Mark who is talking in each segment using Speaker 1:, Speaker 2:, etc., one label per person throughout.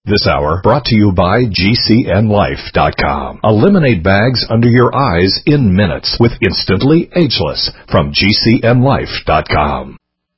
Speaker 1: This hour brought to you by GCNLife.com. Eliminate bags under your eyes in minutes with Instantly Ageless from GCNLife.com.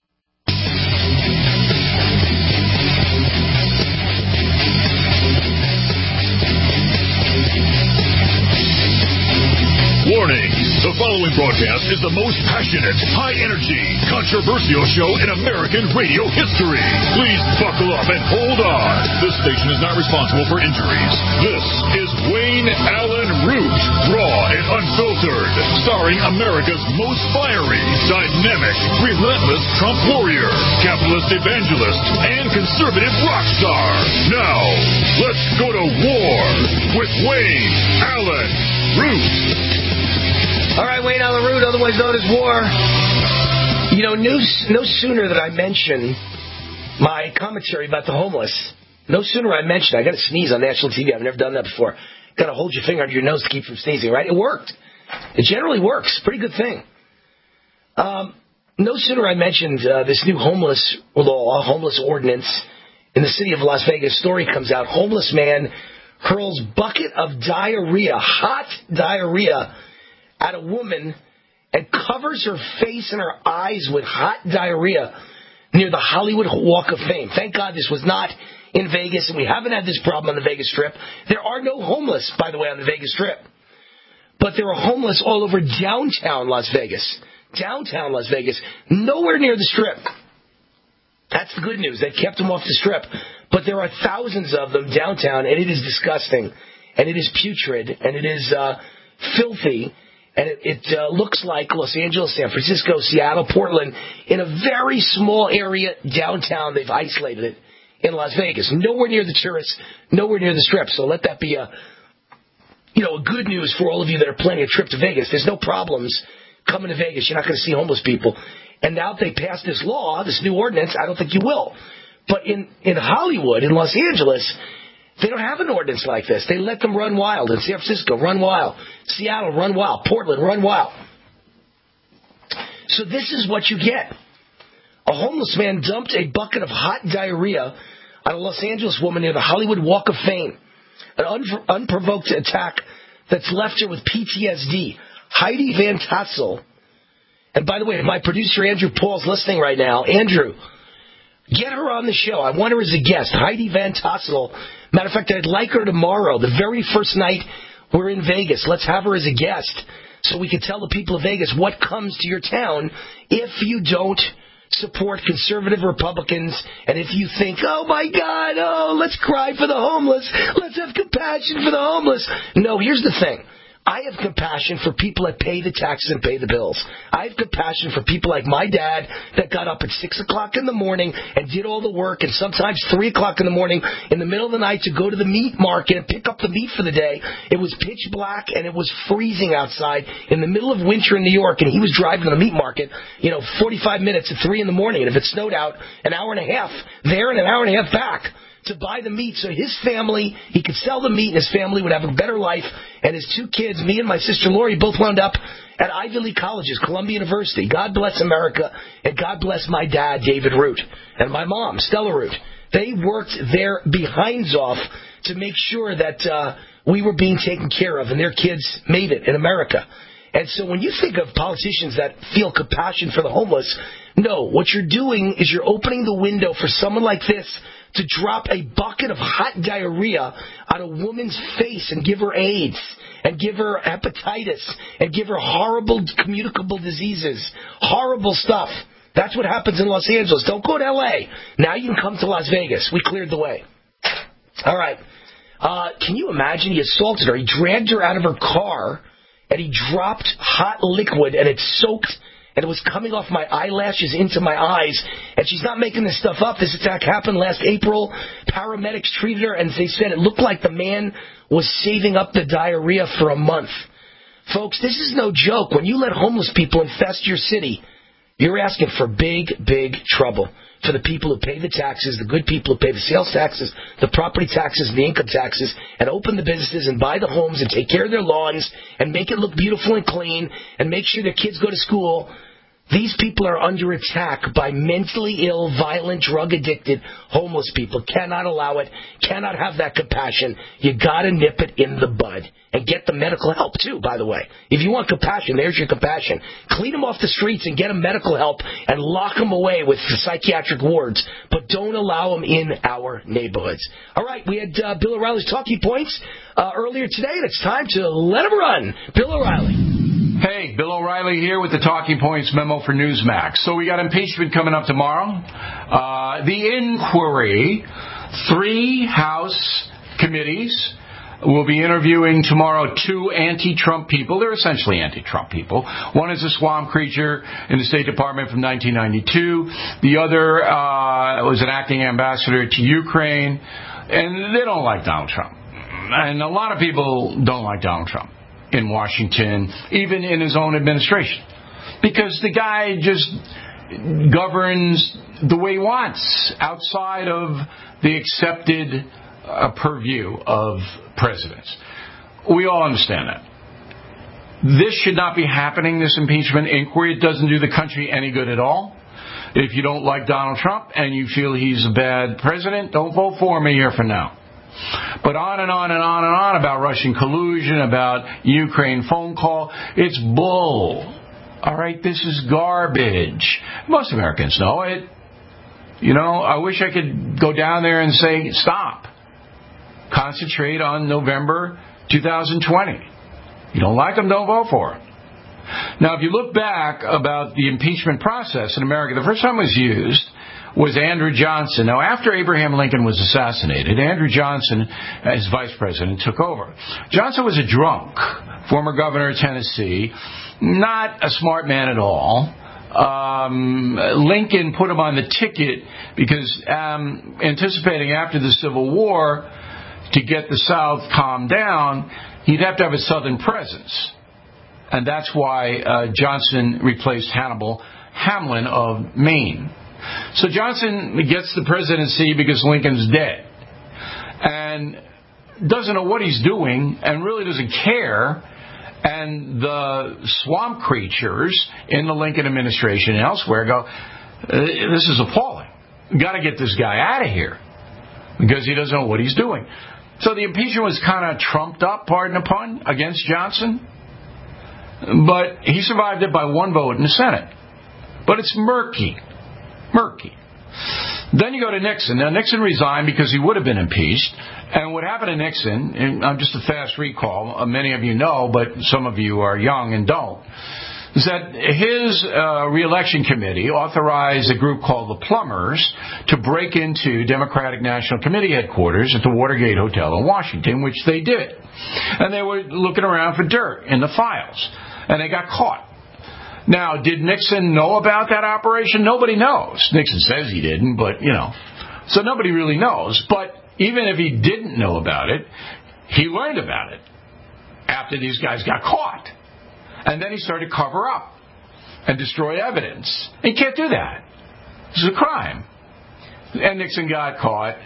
Speaker 2: Warning! The following broadcast is the most passionate, high-energy, controversial show in American radio history. Please buckle up and hold on. This station is not responsible for injuries. This is Wayne Allen Root, raw and unfiltered, starring America's most fiery, dynamic, relentless Trump warrior, capitalist evangelist, and conservative rock star. Now, let's go to war with Wayne Allen Root.
Speaker 3: All right, Wayne Allen Root, otherwise known as War. You know, no sooner that I mention my commentary about the homeless, no sooner I mention it, I got to sneeze on national TV. I've never done that before. Got to hold your finger under your nose to keep from sneezing, right? It worked. It generally works. Pretty good thing. No sooner I mentioned this new homeless law, homeless ordinance in the city of Las Vegas. Story comes out. Homeless man hurls bucket of diarrhea, hot diarrhea, at a woman and covers her face and her eyes with hot diarrhea near the Hollywood Walk of Fame. Thank God this was not in Vegas, and we haven't had this problem on the Vegas Strip. There are no homeless, by the way, on the Vegas Strip. But there are homeless all over downtown Las Vegas. Downtown Las Vegas. Nowhere near the Strip. That's the good news. They've kept them off the Strip. But there are thousands of them downtown, and it is disgusting. And it is putrid, and it is filthy. And it looks like Los Angeles, San Francisco, Seattle, Portland, in a very small area downtown. They've isolated it in Las Vegas. Nowhere near the tourists, nowhere near the Strip. So let that be a good news for all of you that are planning a trip to Vegas. There's no problems coming to Vegas. You're not going to see homeless people. And now if they pass this law, this new ordinance, I don't think you will. But in Hollywood, in Los Angeles, they don't have an ordinance like this. They let them run wild. In San Francisco, run wild. Seattle, run wild. Portland, run wild. So this is what you get. A homeless man dumped a bucket of hot diarrhea on a Los Angeles woman near the Hollywood Walk of Fame. An unprovoked attack that's left her with PTSD. Heidi Van Tassel. And by the way, my producer Andrew Paul's listening right now. Andrew, get her on the show. I want her as a guest. Heidi Van Tassel. Matter of fact, I'd like her tomorrow, the very first night we're in Vegas. Let's have her as a guest so we can tell the people of Vegas what comes to your town if you don't support conservative Republicans and if you think, oh, my God, let's cry for the homeless. Let's have compassion for the homeless. No, here's the thing. I have compassion for people that pay the taxes and pay the bills. I have compassion for people like my dad that got up at 6 o'clock in the morning and did all the work, and sometimes 3 o'clock in the morning in the middle of the night to go to the meat market and pick up the meat for the day. It was pitch black and it was freezing outside in the middle of winter in New York, and he was driving to the meat market, 45 minutes at 3 in the morning, and if it snowed out, an hour and a half there and an hour and a half back to buy the meat so his family, he could sell the meat and his family would have a better life. And his two kids, me and my sister Lori, both wound up at Ivy League colleges, Columbia University. God bless America, and God bless my dad, David Root, and my mom, Stella Root. They worked their behinds off to make sure that we were being taken care of, and their kids made it in America. And so when you think of politicians that feel compassion for the homeless, no, what you're doing is you're opening the window for someone like this to drop a bucket of hot diarrhea on a woman's face and give her AIDS and give her hepatitis and give her horrible communicable diseases. Horrible stuff. That's what happens in Los Angeles. Don't go to L.A. Now you can come to Las Vegas. We cleared the way. All right. Can you imagine? He assaulted her. He dragged her out of her car and he dropped hot liquid and it soaked and it was coming off my eyelashes into my eyes. And she's not making this stuff up. This attack happened last April. Paramedics treated her, and they said it looked like the man was saving up the diarrhea for a month. Folks, this is no joke. When you let homeless people infest your city, you're asking for big, big trouble for the people who pay the taxes, the good people who pay the sales taxes, the property taxes, the income taxes, and open the businesses and buy the homes and take care of their lawns and make it look beautiful and clean and make sure their kids go to school. These people are under attack by mentally ill, violent, drug-addicted, homeless people. Cannot allow it. Cannot have that compassion. You got to nip it in the bud. And get the medical help, too, by the way. If you want compassion, there's your compassion. Clean them off the streets and get them medical help and lock them away with the psychiatric wards. But don't allow them in our neighborhoods. All right, we had Bill O'Reilly's talking points earlier today, and it's time to let them run. Bill O'Reilly.
Speaker 4: Hey, Bill O'Reilly here with the Talking Points memo for Newsmax. So we got impeachment coming up tomorrow. The inquiry, 3 House committees will be interviewing tomorrow 2 anti-Trump people. They're essentially anti-Trump people. One is a swamp creature in the State Department from 1992. The other was an acting ambassador to Ukraine. And they don't like Donald Trump. And a lot of people don't like Donald Trump in Washington, even in his own administration, because the guy just governs the way he wants outside of the accepted purview of presidents. We all understand that. This should not be happening, this impeachment inquiry. It doesn't do the country any good at all. If you don't like Donald Trump and you feel he's a bad president, don't vote for him a year from now. But on and on and on and on about Russian collusion, about Ukraine phone call. It's bull. All right, this is garbage. Most Americans know it. You know, I wish I could go down there and say, stop. Concentrate on November 2020. You don't like them, don't vote for them. Now, if you look back about the impeachment process in America, the first time it was used was Andrew Johnson. Now, after Abraham Lincoln was assassinated, Andrew Johnson, as vice president, took over. Johnson was a drunk, former governor of Tennessee, not a smart man at all. Lincoln put him on the ticket because anticipating after the Civil War to get the South calmed down, he'd have to have a Southern presence. And that's why Johnson replaced Hannibal Hamlin of Maine. So Johnson gets the presidency because Lincoln's dead and doesn't know what he's doing and really doesn't care. And the swamp creatures in the Lincoln administration and elsewhere go, this is appalling. We've got to get this guy out of here because he doesn't know what he's doing. So the impeachment was kind of trumped up, pardon the pun, against Johnson. But he survived it by 1 vote in the Senate. But it's murky. Then you go to Nixon. Now, Nixon resigned because he would have been impeached. And what happened to Nixon, and I'm just a fast recall, many of you know, but some of you are young and don't, is that his re-election committee authorized a group called the Plumbers to break into Democratic National Committee headquarters at the Watergate Hotel in Washington, which they did. And they were looking around for dirt in the files. And they got caught. Now, did Nixon know about that operation? Nobody knows. Nixon says he didn't, but, you know. So nobody really knows. But even if he didn't know about it, he learned about it after these guys got caught. And then he started to cover up and destroy evidence. He can't do that. This is a crime. And Nixon got caught.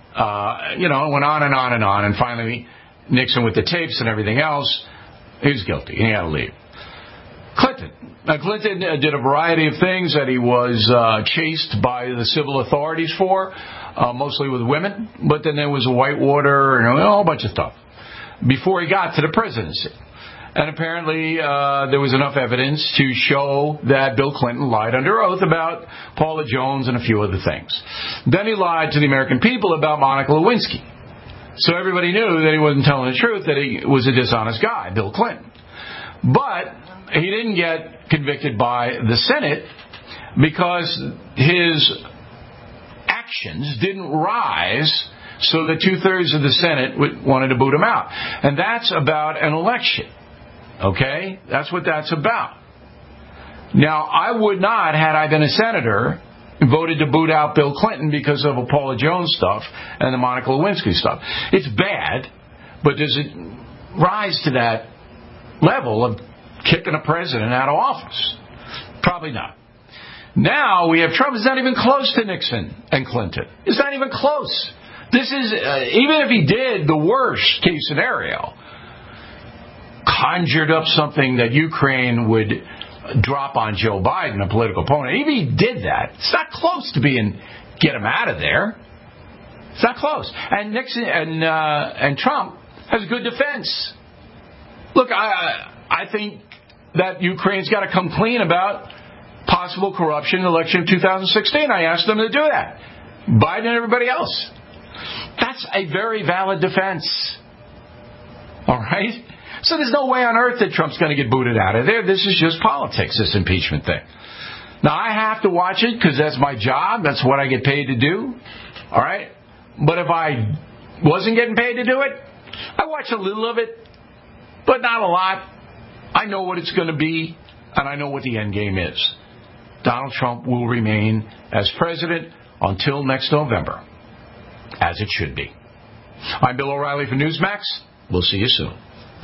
Speaker 4: It went on and on and on. And finally, Nixon, with the tapes and everything else, he was guilty. He had to leave. Clinton. Now, Clinton did a variety of things that he was chased by the civil authorities for, mostly with women. But then there was a Whitewater and a whole bunch of stuff before he got to the presidency. And apparently there was enough evidence to show that Bill Clinton lied under oath about Paula Jones and a few other things. Then he lied to the American people about Monica Lewinsky. So everybody knew that he wasn't telling the truth, that he was a dishonest guy, Bill Clinton. But he didn't get convicted by the Senate because his actions didn't rise so that 2/3 of the Senate wanted to boot him out. And that's about an election. Okay? That's what that's about. Now, I would not, had I been a senator, voted to boot out Bill Clinton because of the Paula Jones stuff and the Monica Lewinsky stuff. It's bad, but does it rise to that level of kicking a president out of office? Probably not. Now we have Trump. It's not even close to Nixon and Clinton. It's not even close. This is, even if he did the worst case scenario, conjured up something that Ukraine would drop on Joe Biden, a political opponent. Even if he did that, it's not close to being get him out of there. It's not close. And Nixon and Trump has good defense. Look, I think that Ukraine's got to come clean about possible corruption in the election of 2016. I asked them to do that. Biden and everybody else. That's a very valid defense. All right? So there's no way on earth that Trump's going to get booted out of there. This is just politics, this impeachment thing. Now, I have to watch it because that's my job. That's what I get paid to do. All right? But if I wasn't getting paid to do it, I watch a little of it, but not a lot. I know what it's going to be, and I know what the end game is. Donald Trump will remain as president until next November, as it should be. I'm Bill O'Reilly for Newsmax. We'll see you soon.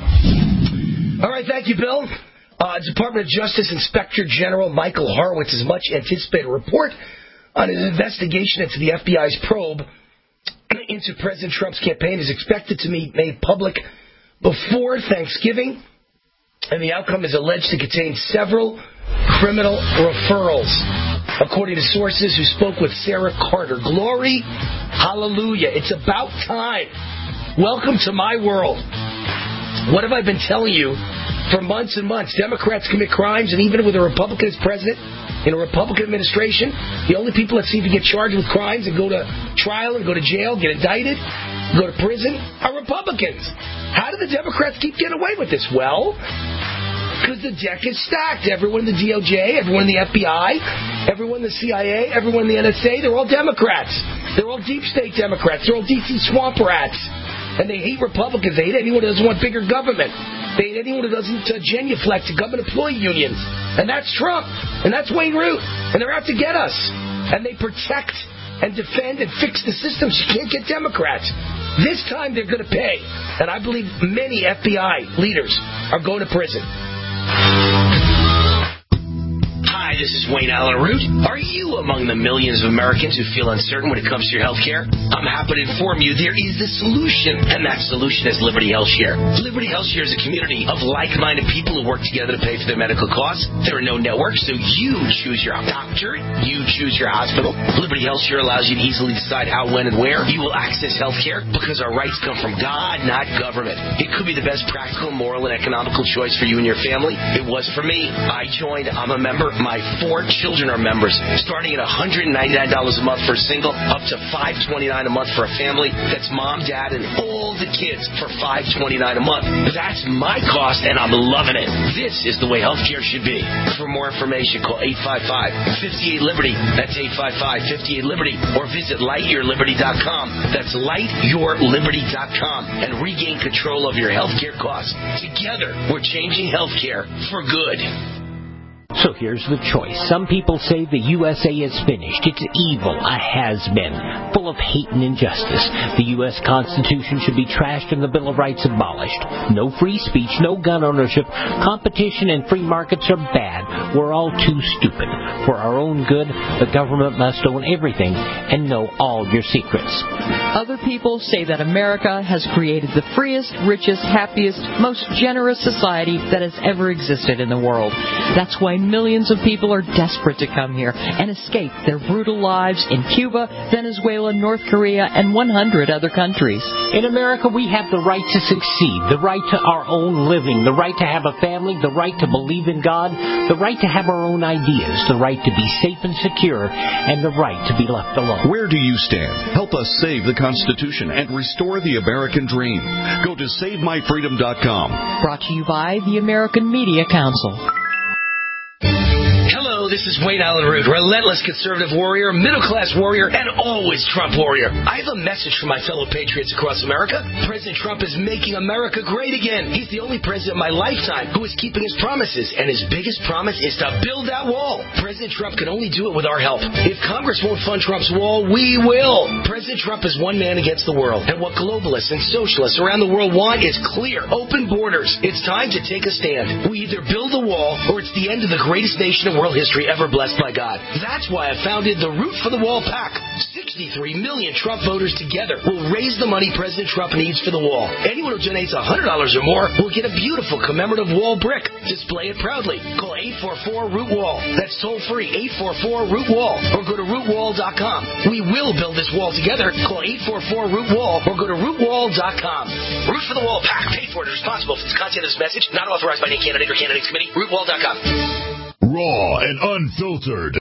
Speaker 3: All right, thank you, Bill. Department of Justice Inspector General Michael Horowitz's much-anticipated report on his investigation into the FBI's probe into President Trump's campaign is expected to be made public before Thanksgiving, and the outcome is alleged to contain several criminal referrals, according to sources who spoke with Sarah Carter. Glory, hallelujah. It's about time. Welcome to my world. What have I been telling you for months and months? Democrats commit crimes, and even with a Republican as president, in a Republican administration, the only people that seem to get charged with crimes and go to trial and go to jail, get indicted, go to prison, are Republicans. How do the Democrats keep getting away with this? Well, because the deck is stacked. Everyone in the DOJ, everyone in the FBI, everyone in the CIA, everyone in the NSA, they're all Democrats. They're all deep state Democrats. They're all D.C. swamp rats. And they hate Republicans. They hate anyone who doesn't want bigger government. They hate anyone who doesn't genuflect to government employee unions. And that's Trump. And that's Wayne Root. And they're out to get us. And they protect and defend and fix the systems. You can't get Democrats. This time they're going to pay. And I believe many FBI leaders are going to prison. Hi, this is Wayne Allen Root. Are you among the millions of Americans who feel uncertain when it comes to your health care? I'm happy to inform you there is a solution, and that solution is Liberty HealthShare. Liberty HealthShare is a community of like-minded people who work together to pay for their medical costs. There are no networks, so you choose your doctor, you choose your hospital. Liberty HealthShare allows you to easily decide how, when, and where you will access health care because our rights come from God, not government. It could be the best practical, moral, and economical choice for you and your family. It was for me. I joined. I'm a member. My 4 children are members, starting at $199 a month for a single, up to $529 a month for a family. That's mom, dad, and all the kids for $529 a month. That's my cost, and I'm loving it. This is the way healthcare should be. For more information, call 855-58-LIBERTY. That's 855-58-LIBERTY. Or visit lightyourliberty.com. That's lightyourliberty.com. And regain control of your healthcare costs. Together, we're changing healthcare for good.
Speaker 5: So here's the choice. Some people say the USA is finished. It's evil, a has-been, full of hate and injustice. The U.S. Constitution should be trashed and the Bill of Rights abolished. No free speech, no gun ownership. Competition and free markets are bad. We're all too stupid. For our own good, the government must own everything and know all your secrets.
Speaker 6: Other people say that America has created the freest, richest, happiest, most generous society that has ever existed in the world. That's why millions of people are desperate to come here and escape their brutal lives in Cuba, Venezuela, North Korea, and 100 other countries.
Speaker 5: In America, we have the right to succeed, the right to our own living, the right to have a family, the right to believe in God, the right to have our own ideas, the right to be safe and secure, and the right to be left alone.
Speaker 7: Where do you stand? Help us save the Constitution and restore the American dream. Go to SaveMyFreedom.com.
Speaker 6: Brought to you by the American Media Council.
Speaker 3: Hello, this is Wayne Allen Root, relentless conservative warrior, middle-class warrior, and always Trump warrior. I have a message for my fellow patriots across America. President Trump is making America great again. He's the only president in my lifetime who is keeping his promises, and his biggest promise is to build that wall. President Trump can only do it with our help. If Congress won't fund Trump's wall, we will. President Trump is one man against the world, and what globalists and socialists around the world want is clear, open borders. It's time to take a stand. We either build the wall, or it's the end of the greatest nation in world history ever blessed by God. That's why I founded the Root for the Wall PAC. 6 63 million Trump voters together will raise the money President Trump needs for the wall. Anyone who donates $100 or more will get a beautiful commemorative wall brick. Display it proudly. Call 844-ROOT-WALL. That's toll-free, 844-ROOT-WALL, or go to rootwall.com. We will build this wall together. Call 844-ROOT-WALL or go to rootwall.com. Root for the Wall PAC. Paid for and responsible for the content of this message. Not authorized by any candidate or candidates committee. Rootwall.com.
Speaker 2: Raw and unfiltered.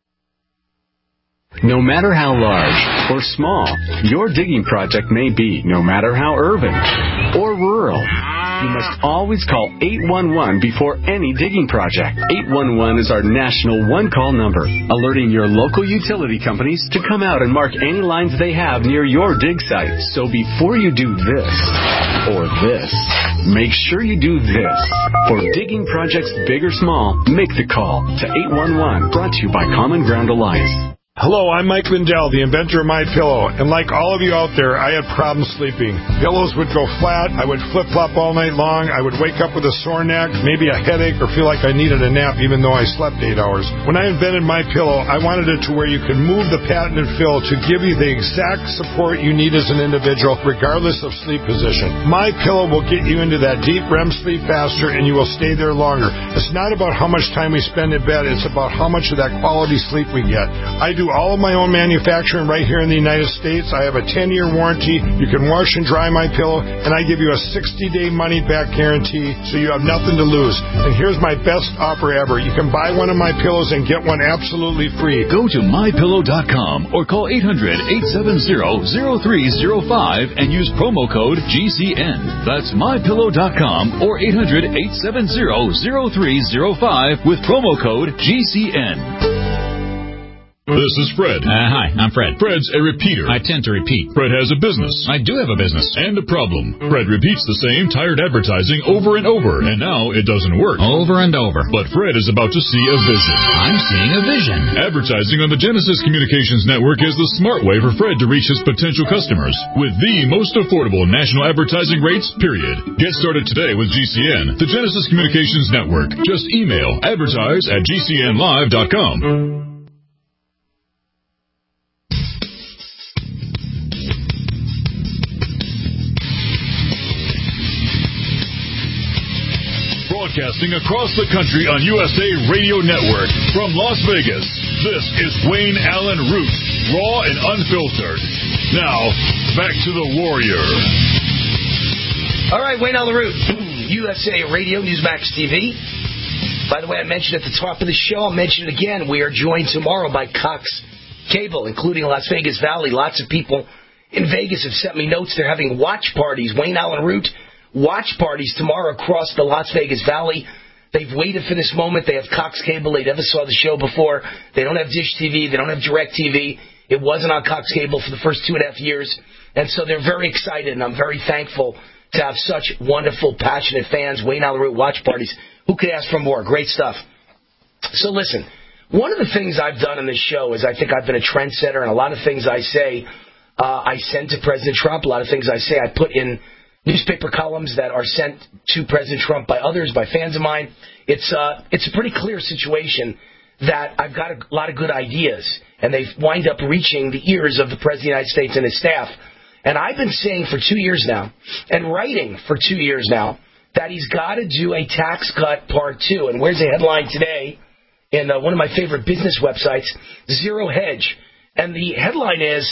Speaker 8: No matter how large or small your digging project may be, no matter how urban or rural, you must always call 811 before any digging project. 811 is our national one-call number, alerting your local utility companies to come out and mark any lines they have near your dig site. So before you do this or this, make sure you do this. For digging projects big or small, make the call to 811, brought to you by Common Ground Alliance.
Speaker 9: Hello, I'm Mike Lindell, the inventor of MyPillow, and like all of you out there, I had problems sleeping. Pillows would go flat, I would flip-flop all night long, I would wake up with a sore neck, maybe a headache, or feel like I needed a nap even though I slept 8 hours. When I invented MyPillow, I wanted it to where you could move the patented fill to give you the exact support you need as an individual, regardless of sleep position. MyPillow will get you into that deep REM sleep faster, and you will stay there longer. It's not about how much time we spend in bed, it's about how much of that quality sleep we get. I do all of my own manufacturing right here in the United States. I have a 10-year warranty. You can wash and dry my pillow, and I give you a 60-day money-back guarantee, so you have nothing to lose. And here's my best offer ever. You can buy one of my pillows and get one absolutely free.
Speaker 2: Go to mypillow.com or call 800-870-0305 and use promo code GCN. That's mypillow.com or 800-870-0305 with promo code GCN. This is Fred.
Speaker 10: Hi, I'm Fred.
Speaker 2: Fred's a repeater.
Speaker 10: I tend to repeat.
Speaker 2: Fred has a business.
Speaker 10: I do have a business.
Speaker 2: And a problem. Fred repeats the same tired advertising over and over, and now it doesn't work.
Speaker 10: Over and over.
Speaker 2: But Fred is about to see a vision.
Speaker 10: I'm seeing a vision.
Speaker 2: Advertising on the Genesis Communications Network is the smart way for Fred to reach his potential customers with the most affordable national advertising rates, period. Get started today with GCN, the Genesis Communications Network. Just email advertise@gcnlive.com. Broadcasting across the country on USA Radio Network from Las Vegas, this is Wayne Allen Root, raw and unfiltered. Now, back to the Warrior.
Speaker 3: All right, Wayne Allen Root, USA Radio, Newsmax TV. By the way, I mentioned at the top of the show, I'll mention it again, we are joined tomorrow by Cox Cable, including Las Vegas Valley. Lots of people in Vegas have sent me notes. They're having watch parties. Wayne Allen Root watch parties tomorrow across the Las Vegas Valley. They've waited for this moment. They have Cox Cable. They never saw the show before. They don't have Dish TV. They don't have Direct TV. It wasn't on Cox Cable for the first 2.5 years. And so they're very excited, and I'm very thankful to have such wonderful, passionate fans. Wayne Allen Root watch parties. Who could ask for more? Great stuff. So listen, one of the things I've done in this show is I think I've been a trendsetter, and a lot of things I say I send to President Trump. A lot of things I say I put in newspaper columns that are sent to President Trump by others, by fans of mine. It's a pretty clear situation that I've got a lot of good ideas, and they wind up reaching the ears of the President of the United States and his staff. And I've been saying for 2 years now, and writing for 2 years now, that he's got to do a tax cut part 2. And where's the headline today in one of my favorite business websites, Zero Hedge. And the headline is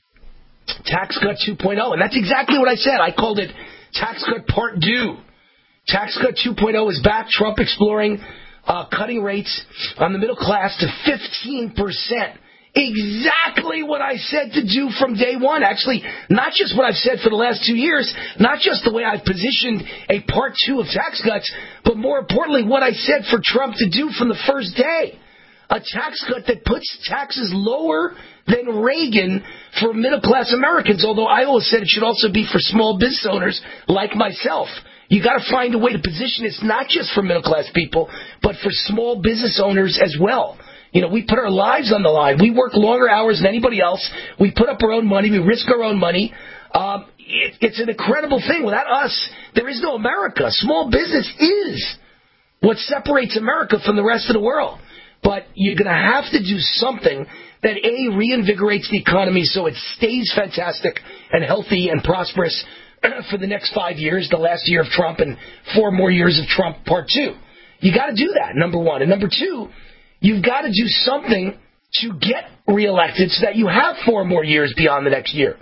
Speaker 3: Tax Cut 2.0. And that's exactly what I said. I called it Tax Cut Part 2. Tax Cut 2.0 is back. Trump exploring cutting rates on the middle class to 15%. Exactly what I said to do from day one. Actually, not just what I've said for the last 2 years, not just the way I've positioned a Part 2 of tax cuts, but more importantly, what I said for Trump to do from the first day. A tax cut that puts taxes lower than Reagan for middle-class Americans, although I always said it should also be for small business owners like myself. You got to find a way to position this not just for middle-class people, but for small business owners as well. You know, we put our lives on the line. We work longer hours than anybody else. We put up our own money. We risk our own money. It's an incredible thing. Without us, there is no America. Small business is what separates America from the rest of the world. But you're going to have to do something that A, reinvigorates the economy so it stays fantastic and healthy and prosperous for the next 5 years, the last year of Trump and 4 more years of Trump part 2. You got to do that, number one. And number two, you've got to do something to get reelected so that you have 4 more years beyond the next year.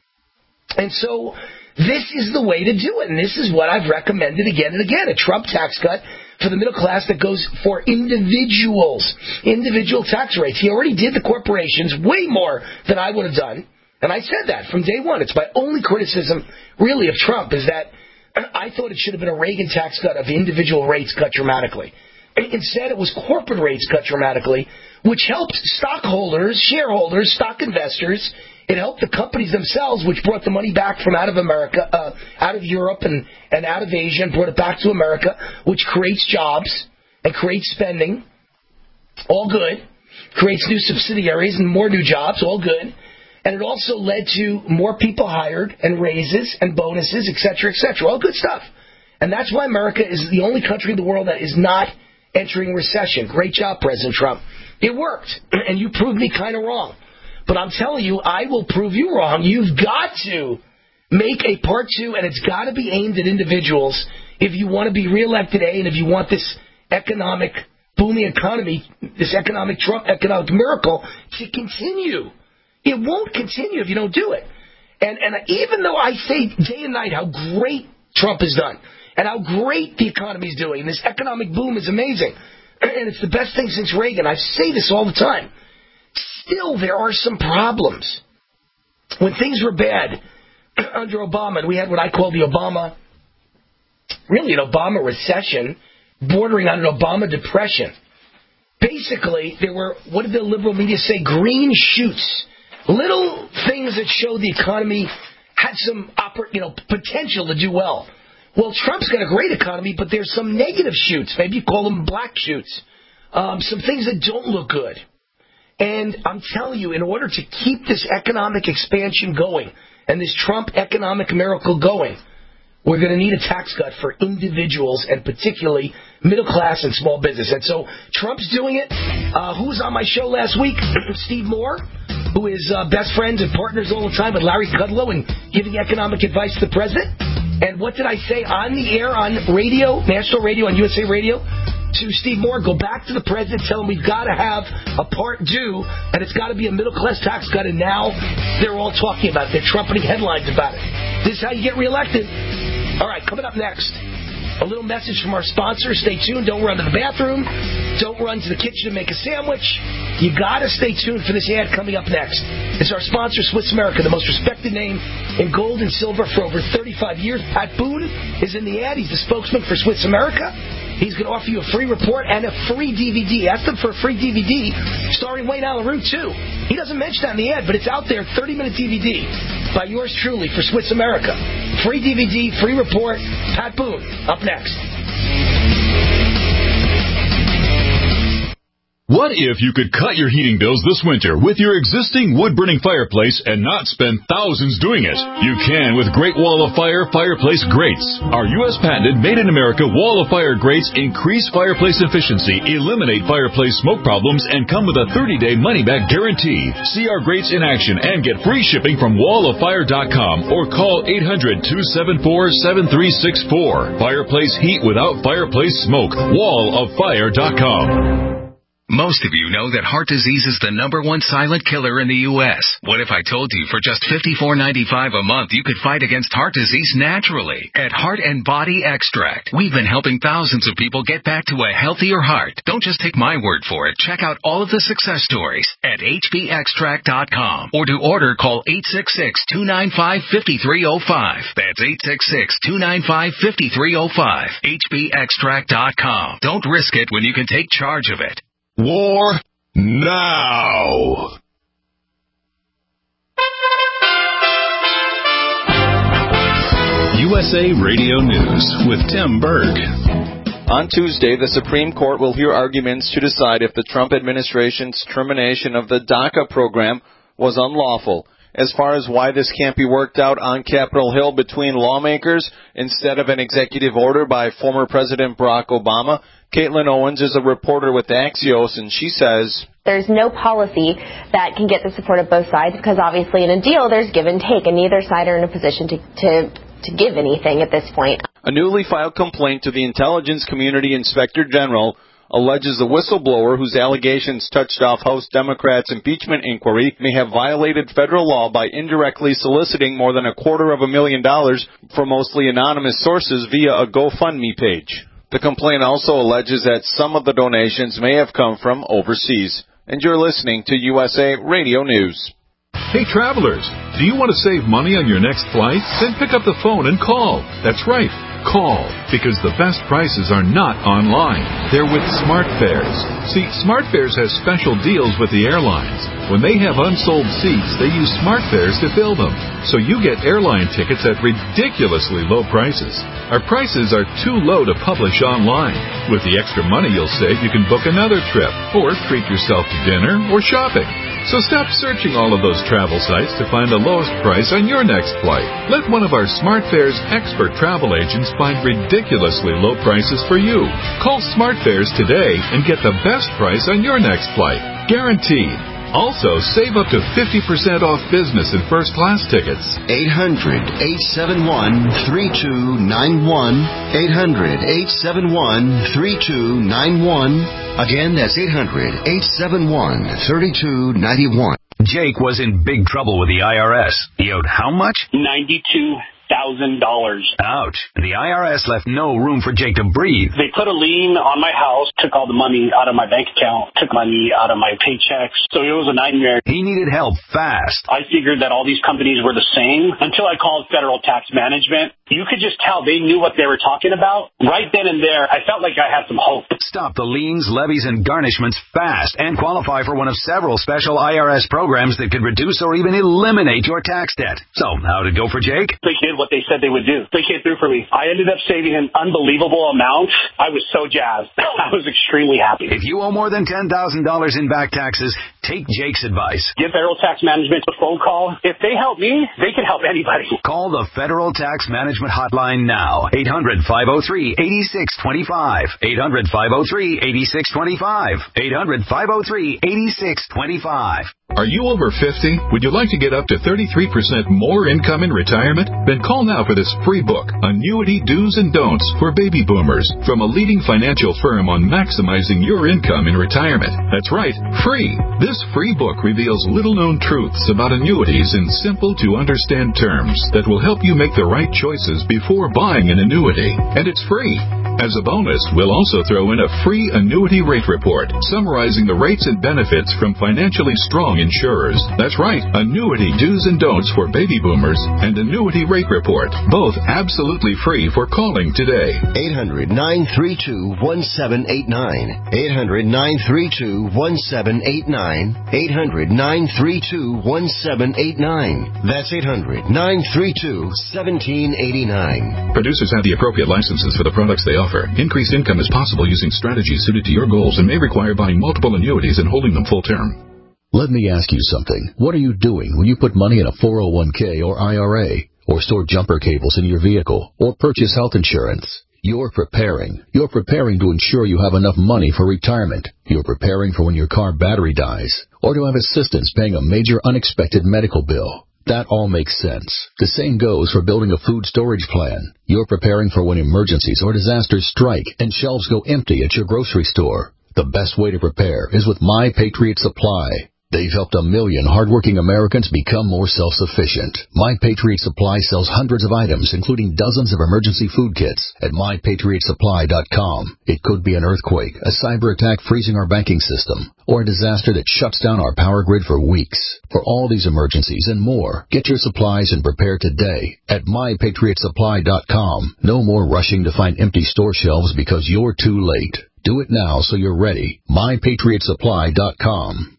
Speaker 3: And so this is the way to do it. And this is what I've recommended again and again, a Trump tax cut for the middle class that goes for individuals, individual tax rates. He already did the corporations way more than I would have done. And I said that from day one. It's my only criticism, really, of Trump is that I thought it should have been a Reagan tax cut of individual rates cut dramatically. Instead, it was corporate rates cut dramatically, which helped stockholders, shareholders, stock investors. It helped the companies themselves, which brought the money back from out of America, out of Europe and out of Asia and brought it back to America, which creates jobs and creates spending. All good. Creates new subsidiaries and more new jobs. All good. And it also led to more people hired and raises and bonuses, et cetera, all good stuff. And that's why America is the only country in the world that is not entering recession. Great job, President Trump. It worked, and you proved me kind of wrong. But I'm telling you, I will prove you wrong. You've got to make a part 2, and it's got to be aimed at individuals if you want to be reelected, and if you want this economic booming economy, this economic Trump economic miracle to continue. It won't continue if you don't do it. And even though I say day and night how great Trump has done and how great the economy is doing, and this economic boom is amazing, and it's the best thing since Reagan, I say this all the time, still there are some problems. When things were bad under Obama, and we had what I call the Obama, really an Obama recession, bordering on an Obama depression. Basically, there were, what did the liberal media say, green shoots. Little things that showed the economy had some potential to do well. Well, Trump's got a great economy, but there's some negative shoots. Maybe you call them black shoots. Some things that don't look good. And I'm telling you, in order to keep this economic expansion going and this Trump economic miracle going, we're going to need a tax cut for individuals and particularly middle class and small business. And so Trump's doing it. Who was on my show last week? Steve Moore, who is best friends and partners all the time with Larry Kudlow and giving economic advice to the president. And what did I say on the air, on radio, national radio, on USA Radio, to Steve Moore? Go back to the president, tell him we've got to have a part due, and it's got to be a middle-class tax cut, and now they're all talking about it. They're trumpeting headlines about it. This is how you get reelected. All right, coming up next, a little message from our sponsor. Stay tuned. Don't run to the bathroom. Don't run to the kitchen to make a sandwich. You got to stay tuned for this ad coming up next. It's our sponsor, Swiss America, the most respected name in gold and silver for over 35 years. Pat Boone is in the ad. He's the spokesman for Swiss America. He's going to offer you a free report and a free DVD. Ask them for a free DVD starring Wayne Allen Root, too. He doesn't mention that in the ad, but it's out there, 30-minute DVD by yours truly for Swiss America. Free DVD, free report, Pat Boone, up next.
Speaker 2: What if you could cut your heating bills this winter with your existing wood-burning fireplace and not spend thousands doing it? You can with Great Wall of Fire fireplace grates. Our U.S. patented made-in-America Wall of Fire grates increase fireplace efficiency, eliminate fireplace smoke problems, and come with a 30-day money-back guarantee. See our grates in action and get free shipping from walloffire.com or call 800-274-7364. Fireplace heat without fireplace smoke. walloffire.com.
Speaker 11: Most of you know that heart disease is the #1 silent killer in the U.S. What if I told you for just $54.95 a month you could fight against heart disease naturally? At Heart and Body Extract, we've been helping thousands of people get back to a healthier heart. Don't just take my word for it. Check out all of the success stories at hbextract.com. Or to order, call 866-295-5305. That's 866-295-5305. hbextract.com. Don't risk it when you can take charge of it.
Speaker 2: War now.
Speaker 1: USA Radio News with Tim Berg.
Speaker 12: On Tuesday, the Supreme Court will hear arguments to decide if the Trump administration's termination of the DACA program was unlawful. as far as why this can't be worked out on Capitol Hill between lawmakers instead of an executive order by former President Barack Obama. Caitlin Owens is a reporter with Axios, and she says,
Speaker 13: there's no policy that can get the support of both sides because obviously in a deal there's give and take, and neither side are in a position to give anything at this point.
Speaker 12: A newly filed complaint to the Intelligence Community Inspector General alleges the whistleblower, whose allegations touched off House Democrats' impeachment inquiry, may have violated federal law by indirectly soliciting more than $250,000 from mostly anonymous sources via a GoFundMe page. The complaint also alleges that some of the donations may have come from overseas. And you're listening to USA Radio News.
Speaker 1: Hey, travelers, do you want to save money on your next flight? Then pick up the phone and call. That's right. Call, because the best prices are not online. They're with SmartFares. See, SmartFares has special deals with the airlines. When they have unsold seats, they use SmartFares to fill them. So you get airline tickets at ridiculously low prices. Our prices are too low to publish online. With the extra money you'll save, you can book another trip, or treat yourself to dinner or shopping. So stop searching all of those travel sites to find the lowest price on your next flight. Let one of our SmartFares expert travel agents find ridiculously low prices for you. Call SmartFares today and get the best price on your next flight. Guaranteed. Also, save up to 50% off business and first-class tickets.
Speaker 14: 800-871-3291. 800-871-3291. Again, that's 800-871-3291.
Speaker 15: Jake was in big trouble with the IRS. He owed how much?
Speaker 16: $92,000.
Speaker 15: Ouch. The IRS left no room for Jake to breathe.
Speaker 16: They put a lien on my house, took all the money out of my bank account, took money out of my paychecks. So it was a nightmare.
Speaker 15: He needed help fast.
Speaker 16: I figured that all these companies were the same until I called Federal Tax Management. You could just tell they knew what they were talking about. Right then and there, I felt like I had some hope.
Speaker 15: Stop the liens, levies, and garnishments fast and qualify for one of several special IRS programs that could reduce or even eliminate your tax debt. So, how'd it go for Jake?
Speaker 16: They did what they said they would do. They came through for me. I ended up saving an unbelievable amount. I was so jazzed. I was extremely happy.
Speaker 15: If you owe more than $10,000 in back taxes, take Jake's advice.
Speaker 16: Give Federal Tax Management a phone call. If they help me, they can help anybody.
Speaker 15: Call the Federal Tax Management Hotline now. 800-503-8625. 800-503-8625. 800-503-8625.
Speaker 1: Are you over 50? Would you like to get up to 33% more income in retirement? Then call now for this free book, Annuity Do's and Don'ts for Baby Boomers, from a leading financial firm on maximizing your income in retirement. That's right, free. This free book reveals little-known truths about annuities in simple-to-understand terms that will help you make the right choices before buying an annuity. And it's free. As a bonus, we'll also throw in a free annuity rate report summarizing the rates and benefits from financially strong insurers. That's right, Annuity Do's and Don'ts for Baby Boomers and Annuity Rate Report, both absolutely free for calling today.
Speaker 14: 800-932-1789. 800-932-1789. 800-932-1789. That's 800-932-1789.
Speaker 1: Producers have the appropriate licenses for the products they offer. Increased income is possible using strategies suited to your goals and may require buying multiple annuities and holding them full term.
Speaker 17: Let me ask you something. What are you doing when you put money in a 401k or IRA, or store jumper cables in your vehicle, or purchase health insurance? You're preparing. You're preparing to ensure you have enough money for retirement. You're preparing for when your car battery dies, or to have assistance paying a major unexpected medical bill. That all makes sense. The same goes for building a food storage plan. You're preparing for when emergencies or disasters strike and shelves go empty at your grocery store. The best way to prepare is with My Patriot Supply. They've helped 1 million hardworking Americans become more self-sufficient. My Patriot Supply sells hundreds of items, including dozens of emergency food kits at MyPatriotSupply.com. It could be an earthquake, a cyber attack freezing our banking system, or a disaster that shuts down our power grid for weeks. For all these emergencies and more, get your supplies and prepare today at MyPatriotSupply.com. No more rushing to find empty store shelves because you're too late. Do it now so you're ready. MyPatriotSupply.com.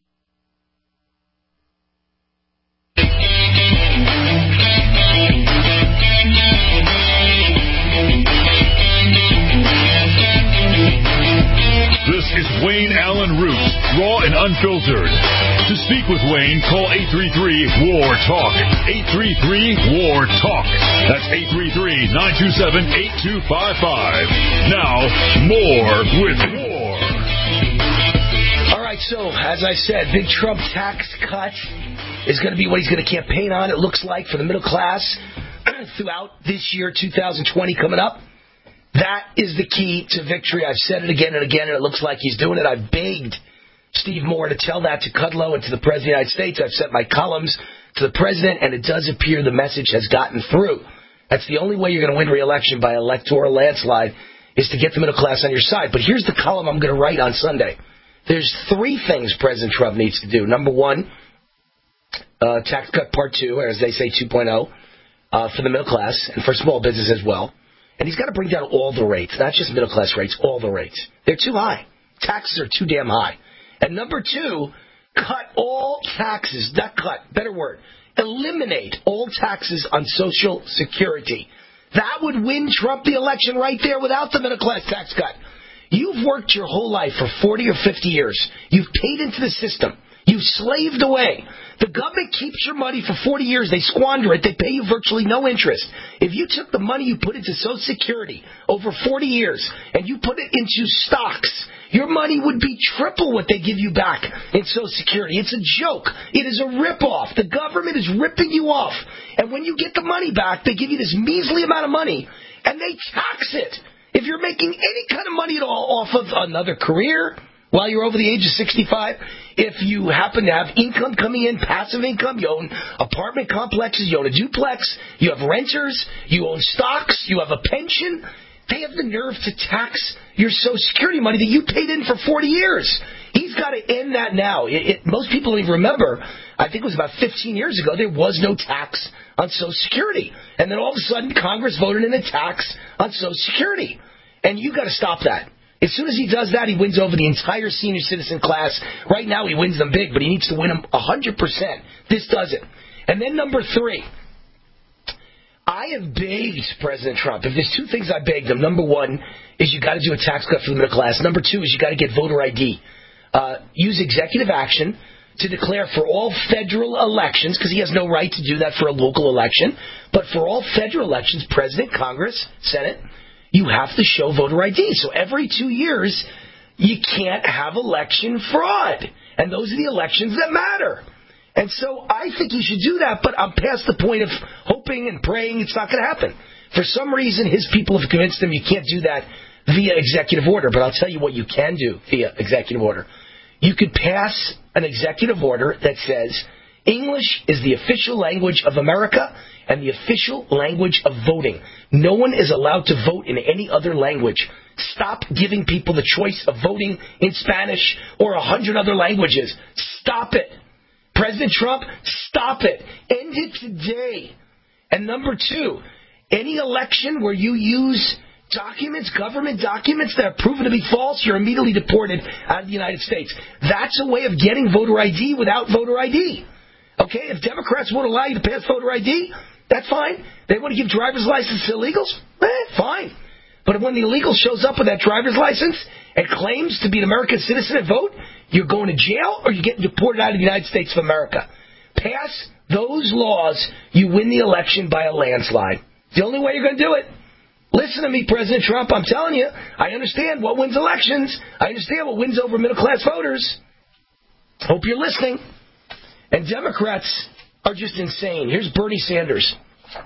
Speaker 2: This is Wayne Allen Root, raw and unfiltered. To speak with Wayne, call 833-WAR-TALK. 833-WAR-TALK. That's 833-927-8255. Now, more with War.
Speaker 3: All right, so as I said, big Trump tax cut is going to be what he's going to campaign on, it looks like, for the middle class throughout this year, 2020, coming up. That is the key to victory. I've said it again and again, and it looks like he's doing it. I've begged Steve Moore to tell that to Kudlow and to the President of the United States. I've sent my columns to the President, and it does appear the message has gotten through. That's the only way you're going to win re-election by electoral landslide, is to get the middle class on your side. But here's the column I'm going to write on Sunday. There's 3 things President Trump needs to do. Number 1, tax cut part 2, or as they say, 2.0, for the middle class and for small business as well. And he's got to bring down all the rates, not just middle class rates, all the rates. They're too high. Taxes are too damn high. And number 2, cut all taxes, not cut, better word, eliminate all taxes on Social Security. That would win Trump the election right there without the middle class tax cut. You've worked your whole life for 40 or 50 years. You've paid into the system. You've slaved away. The government keeps your money for 40 years. They squander it. They pay you virtually no interest. If you took the money you put into Social Security over 40 years and you put it into stocks, your money would be triple what they give you back in Social Security. It's a joke. It is a ripoff. The government is ripping you off. And when you get the money back, they give you this measly amount of money, and they tax it. If you're making any kind of money at all off of another career while you're over the age of 65, if you happen to have income coming in, passive income, you own apartment complexes, you own a duplex, you have renters, you own stocks, you have a pension, they have the nerve to tax your Social Security money that you paid in for 40 years. He's got to end that now. Most people don't even remember, I think it was about 15 years ago, there was no tax on Social Security. And then all of a sudden, Congress voted in a tax on Social Security. And you've got to stop that. As soon as he does that, he wins over the entire senior citizen class. Right now, he wins them big, but he needs to win them 100%. This does it. And then number 3, I have begged President Trump. If there's 2 things I begged him, number 1 is you got to do a tax cut for the middle class. Number 2 is you got to get voter ID. Use executive action to declare for all federal elections, because he has no right to do that for a local election, but for all federal elections, President, Congress, Senate, you have to show voter ID. So every 2 years, you can't have election fraud. And those are the elections that matter. And so I think he should do that, but I'm past the point of hoping and praying it's not going to happen. For some reason, his people have convinced him you can't do that via executive order, but I'll tell you what you can do via executive order. You could pass an executive order that says English is the official language of America and the official language of voting. No one is allowed to vote in any other language. Stop giving people the choice of voting in Spanish or 100 other languages. Stop it. President Trump, stop it. End it today. And number 2, any election where you use documents, government documents that are proven to be false, you're immediately deported out of the United States. That's a way of getting voter ID without voter ID. Okay, if Democrats won't allow you to pass voter ID, that's fine. They want to give driver's license to illegals? Fine. But when the illegal shows up with that driver's license and claims to be an American citizen and vote, you're going to jail or you're getting deported out of the United States of America. Pass those laws, you win the election by a landslide. It's the only way you're going to do it. Listen to me, President Trump. I'm telling you, I understand what wins elections. I understand what wins over middle-class voters. Hope you're listening. And Democrats are just insane. Here's Bernie Sanders.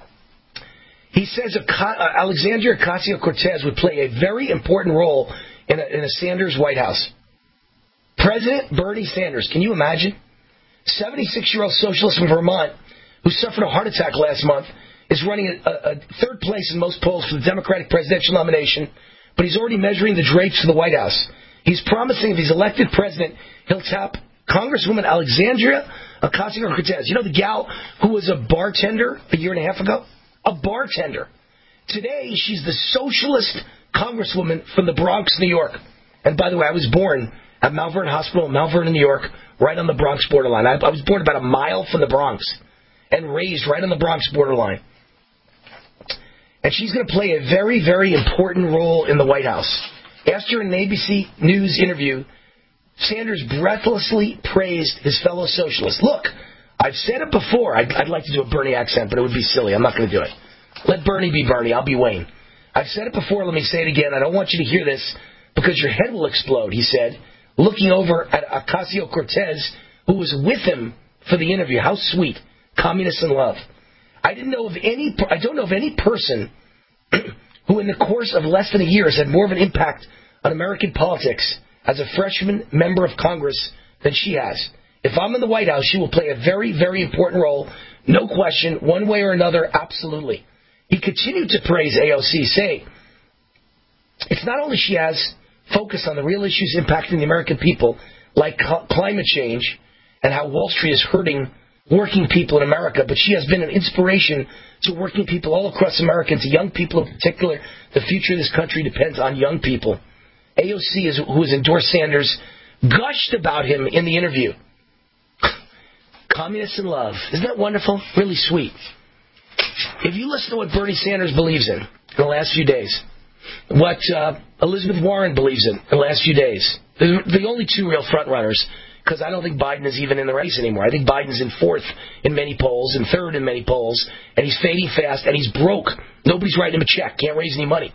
Speaker 3: He says Alexandria Ocasio-Cortez would play a very important role in a Sanders White House. President Bernie Sanders, can you imagine? 76-year-old socialist from Vermont who suffered a heart attack last month is running a third place in most polls for the Democratic presidential nomination, but he's already measuring the drapes for the White House. He's promising if he's elected president, he'll tap Congresswoman Alexandria Ocasio-Cortez. You know the gal who was a bartender a year and a half ago? A bartender. Today, she's the socialist congresswoman from the Bronx, New York. And by the way, I was born at Mount Vernon Hospital in Mount Vernon, New York, right on the Bronx borderline. I was born about a mile from the Bronx and raised right on the Bronx borderline. And she's going to play a very, very important role in the White House. Asked her in an ABC News interview Sanders breathlessly praised his fellow socialists. Look, I've said it before. I'd like to do a Bernie accent, but it would be silly. I'm not going to do it. Let Bernie be Bernie. I'll be Wayne. I've said it before. Let me say it again. I don't want you to hear this because your head will explode, he said, looking over at Ocasio-Cortez, who was with him for the interview. How sweet. Communists in love. I don't know of any person who in the course of less than a year has had more of an impact on American politics as a freshman member of Congress than she has. If I'm in the White House, she will play a very, very important role. No question, one way or another, absolutely. He continued to praise AOC, saying, it's not only she has focus on the real issues impacting the American people, like climate change and how Wall Street is hurting working people in America, but she has been an inspiration to working people all across America, and to young people in particular. The future of this country depends on young people. AOC, who has endorsed Sanders, gushed about him in the interview. Communists in love. Isn't that wonderful? Really sweet. If you listen to what Bernie Sanders believes in the last few days, what Elizabeth Warren believes in the last few days, the only two real frontrunners, because I don't think Biden is even in the race anymore. I think Biden's in fourth in many polls and third in many polls, and he's fading fast, and he's broke. Nobody's writing him a check. Can't raise any money.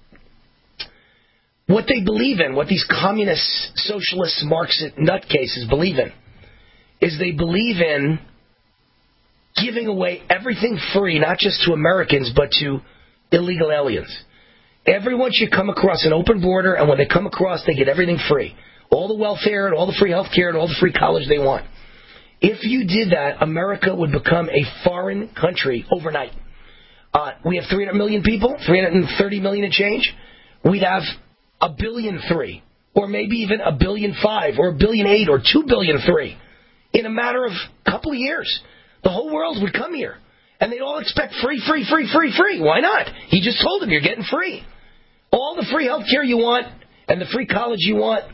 Speaker 3: What they believe in, what these communist, socialist, Marxist nutcases believe in, is they believe in giving away everything free, not just to Americans, but to illegal aliens. Everyone should come across an open border, and when they come across, they get everything free. All the welfare and all the free health care and all the free college they want. If you did that, America would become a foreign country overnight. We have 300 million people, 330 million and change. We'd have 1.3 billion, or maybe even 1.5 billion, or 1.8 billion, or 2.3 billion in a matter of a couple of years. The whole world would come here, and they'd all expect free, free, free, free, free. Why not? He just told them you're getting free. All the free health care you want, and the free college you want,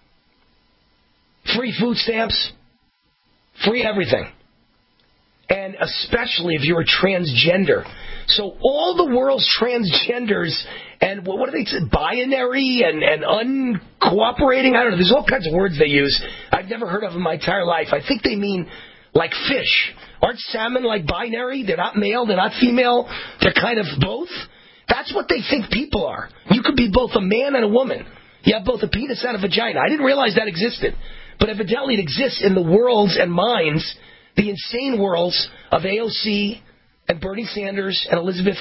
Speaker 3: free food stamps, free everything. And especially if you're a transgender. So all the world's transgenders and what do they say, binary and uncooperating, I don't know, there's all kinds of words they use I've never heard of in my entire life. I think they mean like fish. Aren't salmon like binary? They're not male, they're not female, they're kind of both. That's what they think people are. You could be both a man and a woman. You have both a penis and a vagina. I didn't realize that existed. But evidently it exists in the worlds and minds, the insane worlds of AOC and Bernie Sanders and Elizabeth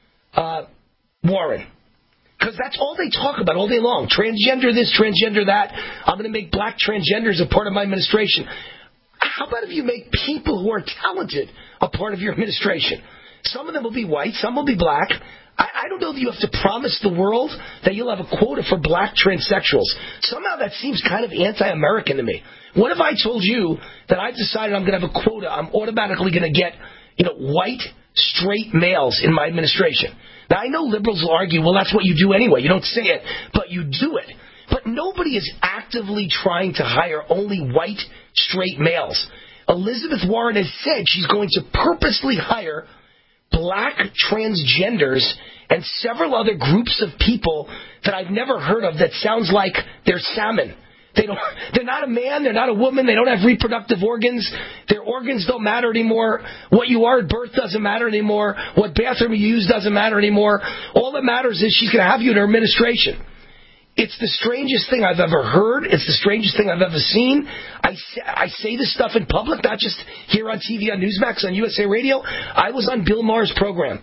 Speaker 3: Warren. Because that's all they talk about all day long. Transgender this, transgender that. I'm going to make black transgenders a part of my administration. How about if you make people who are talented a part of your administration? Some of them will be white, some will be black. I don't know that you have to promise the world that you'll have a quota for black transsexuals. Somehow that seems kind of anti-American to me. What if I told you that I've decided I'm going to have a quota, I'm automatically going to get, white, straight males in my administration? Now, I know liberals will argue, well, that's what you do anyway. You don't say it, but you do it. But nobody is actively trying to hire only white, straight males. Elizabeth Warren has said she's going to purposely hire black transgenders and several other groups of people that I've never heard of that sounds like they're salmon. They're not a man, they're not a woman, they don't have reproductive organs, their organs don't matter anymore, what you are at birth doesn't matter anymore, what bathroom you use doesn't matter anymore. All that matters is she's going to have you in her administration. It's the strangest thing I've ever heard. It's the strangest thing I've ever seen. I say this stuff in public, not just here on TV, on Newsmax, on USA Radio. I was on Bill Maher's program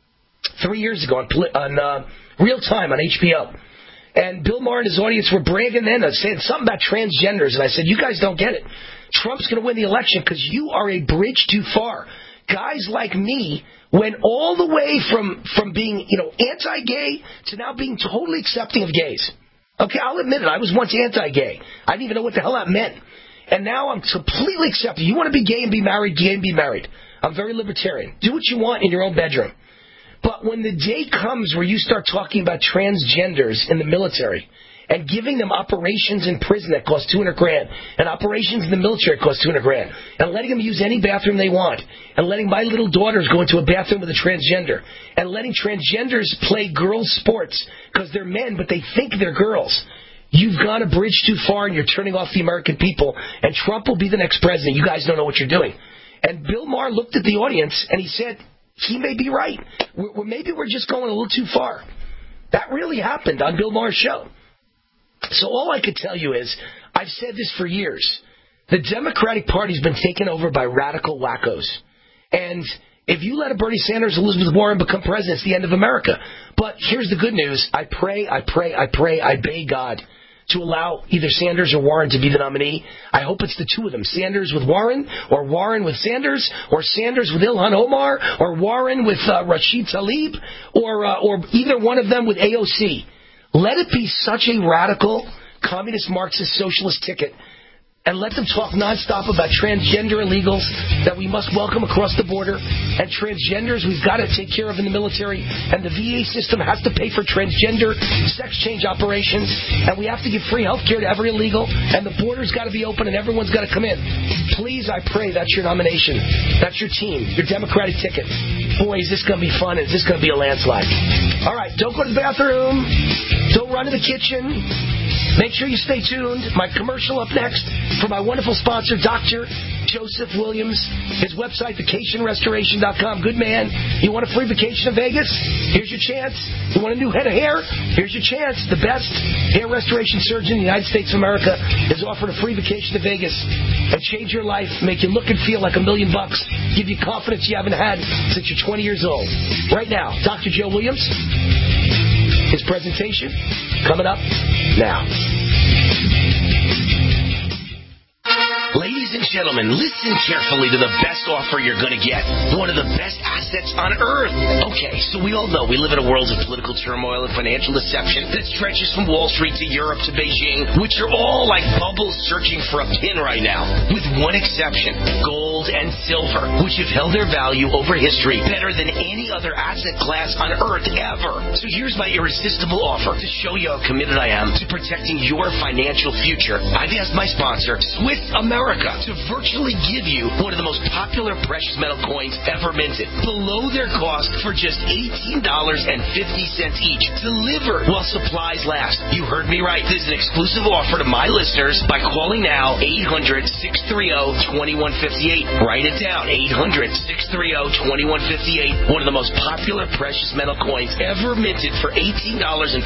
Speaker 3: 3 years ago on Real Time on HBO. And Bill Maher and his audience were bragging then, saying something about transgenders. And I said, you guys don't get it. Trump's going to win the election because you are a bridge too far. Guys like me went all the way from being, anti-gay to now being totally accepting of gays. Okay, I'll admit it. I was once anti-gay. I didn't even know what the hell that meant. And now I'm completely accepting. You want to be gay and be married, gay and be married. I'm very libertarian. Do what you want in your own bedroom. But when the day comes where you start talking about transgenders in the military and giving them operations in prison that cost $200,000 and operations in the military cost $200,000 and letting them use any bathroom they want and letting my little daughters go into a bathroom with a transgender and letting transgenders play girls' sports because they're men but they think they're girls. You've gone a bridge too far and you're turning off the American people, and Trump will be the next president. You guys don't know what you're doing. And Bill Maher looked at the audience and he said, he may be right. Maybe we're just going a little too far. That really happened on Bill Maher's show. So all I could tell you is, I've said this for years, the Democratic Party's been taken over by radical wackos. And if you let a Bernie Sanders, Elizabeth Warren become president, it's the end of America. But here's the good news. I pray, I beg God to allow either Sanders or Warren to be the nominee. I hope it's the two of them, Sanders with Warren, or Warren with Sanders, or Sanders with Ilhan Omar, or Warren with Rashid Tlaib, or either one of them with AOC. Let it be such a radical, communist, Marxist, socialist ticket, and let them talk nonstop about transgender illegals that we must welcome across the border, and transgenders we've got to take care of in the military, and the VA system has to pay for transgender sex change operations, and we have to give free health care to every illegal, and the border's got to be open and everyone's got to come in. Please, I pray, that's your nomination. That's your team, your Democratic ticket. Boy, is this going to be fun, and is this going to be a landslide. All right, don't go to the bathroom. Don't run to the kitchen. Make sure you stay tuned. My commercial up next for my wonderful sponsor, Dr. Joseph Williams. His website, vacationrestoration.com. Good man. You want a free vacation to Vegas? Here's your chance. You want a new head of hair? Here's your chance. The best hair restoration surgeon in the United States of America is offering a free vacation to Vegas and change your life, make you look and feel like $1 million, give you confidence you haven't had since you're 20 years old. Right now, Dr. Joe Williams. His presentation coming up now.
Speaker 18: Ladies and gentlemen, listen carefully to the best offer you're going to get. One of the best assets on earth. Okay, so we all know we live in a world of political turmoil and financial deception that stretches from Wall Street to Europe to Beijing, which are all like bubbles searching for a pin right now. With one exception, gold and silver, which have held their value over history better than any other asset class on earth ever. So here's my irresistible offer to show you how committed I am to protecting your financial future. I've asked my sponsor, Swiss America, to virtually give you one of the most popular precious metal coins ever minted, below their cost for just $18.50 each, delivered while supplies last. You heard me right. This is an exclusive offer to my listeners by calling now 800-630-2158. Write it down, 800-630-2158. One of the most popular precious metal coins ever minted for $18.50,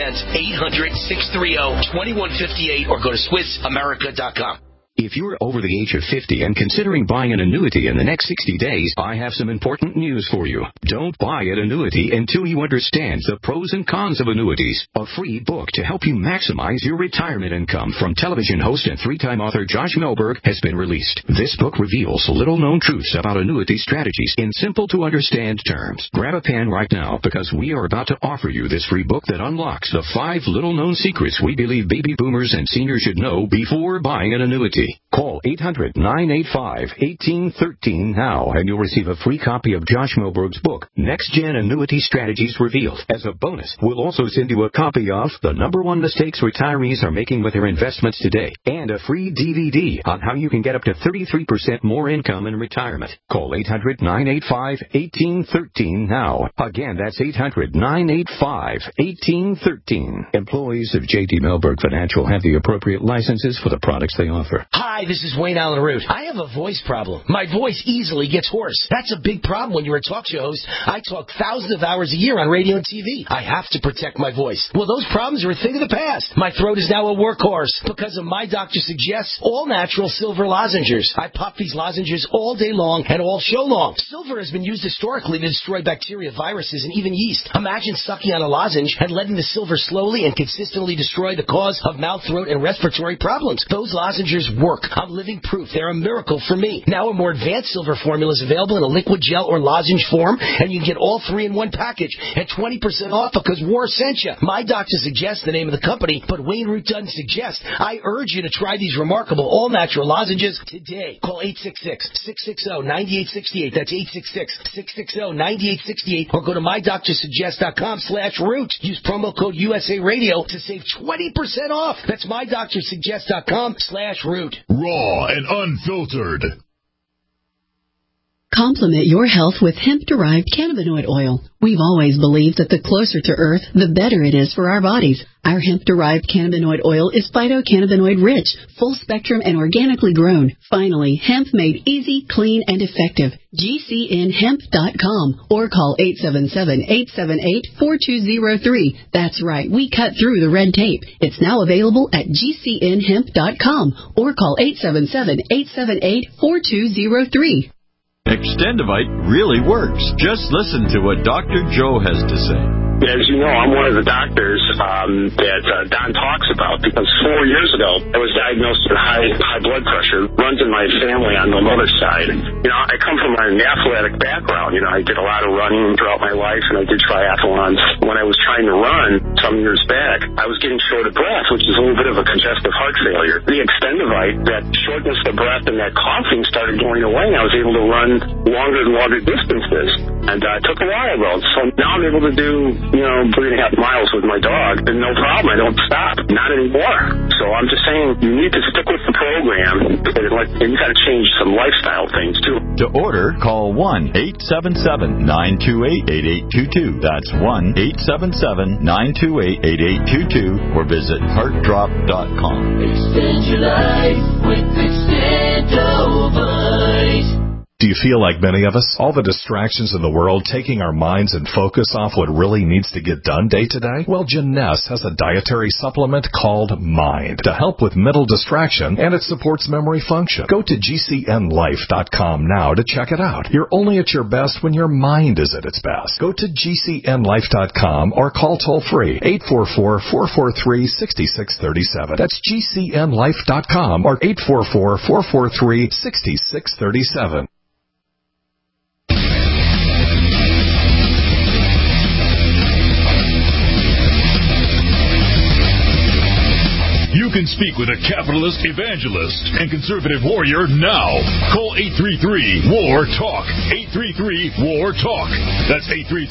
Speaker 18: 800-630-2158, or go to SwissAmerica.com.
Speaker 19: If you're over the age of 50 and considering buying an annuity in the next 60 days, I have some important news for you. Don't buy an annuity until you understand the pros and cons of annuities. A free book to help you maximize your retirement income from television host and three-time author Josh Melberg has been released. This book reveals little-known truths about annuity strategies in simple-to-understand terms. Grab a pen right now because we are about to offer you this free book that unlocks the 5 little-known secrets we believe baby boomers and seniors should know before buying an annuity. Call 800-985-1813 now, and you'll receive a free copy of Josh Melberg's book, Next Gen Annuity Strategies Revealed. As a bonus, we'll also send you a copy of The #1 Mistakes Retirees Are Making with Their Investments Today, and a free DVD on how you can get up to 33% more income in retirement. Call 800-985-1813 now. Again, that's 800-985-1813. Employees of J.D. Melberg Financial have the appropriate licenses for the products they offer.
Speaker 3: Hi, this is Wayne Allen Root. I have a voice problem. My voice easily gets hoarse. That's a big problem when you're a talk show host. I talk thousands of hours a year on radio and TV. I have to protect my voice. Well, those problems are a thing of the past. My throat is now a workhorse because of My Doctor Suggests all-natural silver lozenges. I pop these lozenges all day long and all show long. Silver has been used historically to destroy bacteria, viruses, and even yeast. Imagine sucking on a lozenge and letting the silver slowly and consistently destroy the cause of mouth, throat, and respiratory problems. Those lozenges work. I'm living proof. They're a miracle for me. Now a more advanced silver formula is available in a liquid gel or lozenge form, and you can get all 3 in one package at 20% off because war sent you. My Doctor Suggests the name of the company, but Wayne Root doesn't suggest. I urge you to try these remarkable all-natural lozenges today. Call 866-660-9868. That's 866-660-9868, or go to MyDoctorSuggest.com/Root. Use promo code USA Radio to save 20% off. That's MyDoctorSuggest.com/Root.
Speaker 2: Raw and unfiltered.
Speaker 20: Complement your health with hemp-derived cannabinoid oil. We've always believed that the closer to Earth, the better it is for our bodies. Our hemp-derived cannabinoid oil is phytocannabinoid-rich, full-spectrum, and organically grown. Finally, hemp made easy, clean, and effective. GCNhemp.com or call 877-878-4203. That's right, we cut through the red tape. It's now available at GCNhemp.com or call 877-878-4203.
Speaker 21: Extendivite really works. Just listen to what Dr. Joe has to say.
Speaker 22: As you know, I'm one of the doctors that Don talks about because 4 years ago, I was diagnosed with high blood pressure. Runs in my family on the mother's side. You know, I come from an athletic background. You know, I did a lot of running throughout my life, and I did triathlons. When I was trying to run some years back, I was getting short of breath, which is a little bit of a congestive heart failure. The Extendivite, that shortness of breath and that coughing started going away, and I was able to run longer and longer distances. And it took a while, though. So now I'm able to do 3.5 miles with my dog, and no problem. I don't stop. Not anymore. So I'm just saying you need to stick with the program, and you got to change some lifestyle things, too.
Speaker 21: To order, call 1-877-928-8822. That's 1-877-928-8822, or visit heartdrop.com.
Speaker 23: Extend your life with Extendovite.
Speaker 24: Do you feel like many of us? All the distractions in the world taking our minds and focus off what really needs to get done day to day? Well, Jeunesse has a dietary supplement called Mind to help with mental distraction, and it supports memory function. Go to GCNlife.com now to check it out. You're only at your best when your mind is at its best. Go to GCNlife.com or call toll-free 844-443-6637. That's GCNlife.com or 844-443-6637.
Speaker 2: You can speak with a capitalist evangelist and conservative warrior now. Call 833-WAR-TALK. 833-WAR-TALK. That's